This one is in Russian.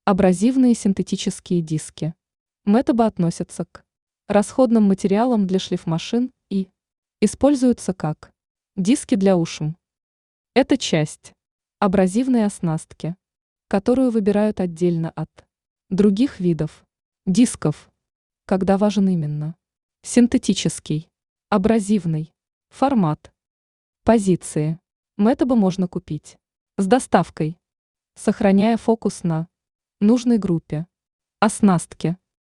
Абразивные синтетические диски. Метабы относятся к расходным материалам для шлифмашин и используются как диски для ушим. Это часть абразивной оснастки, которую выбирают отдельно от других видов дисков, когда важен именно синтетический, абразивный формат. Позиции. Метабы можно купить с доставкой, сохраняя фокус на нужной группе оснастки.